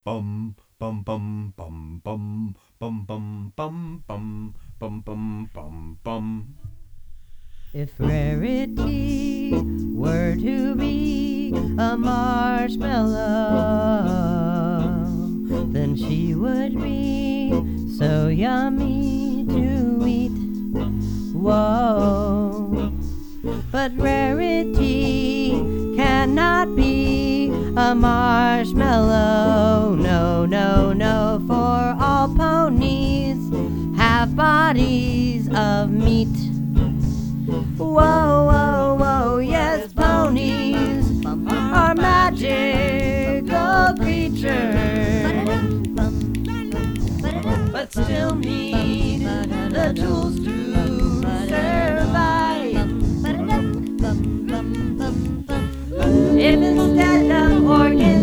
bum bum bum bum bum bum bum bum bum bum bum bum bum. If Rarity were to be a marshmallow, then she would be so yummy to eat. Whoa. But Rarity cannot be a marshmallow. No, no, no, for all ponies have bodies of meat. Whoa, whoa, whoa, yes, ponies are magical creatures, but still need the tools to survive. If instead of organs